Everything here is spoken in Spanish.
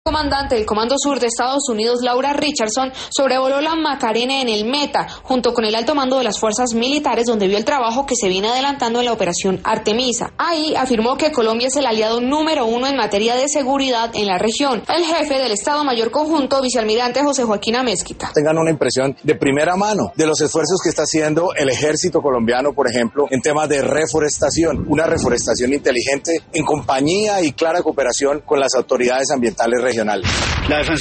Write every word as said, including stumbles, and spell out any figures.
comandante del Comando Sur de Estados Unidos, Laura Richardson, sobrevoló la Macarena en el Meta, junto con el alto mando de las fuerzas militares, donde vio el trabajo que se viene adelantando en la operación Artemisa. Ahí afirmó que Colombia es el aliado número uno en materia de seguridad en la región. El jefe del Estado Mayor Conjunto, vicealmirante José Joaquín Amezquita. Tengan una impresión de primera mano de los esfuerzos que está haciendo el ejército colombiano, por ejemplo, en temas de reforestación, una reforestación inteligente en compañía y clara cooperación con las autoridades ambientales regionales. La defensa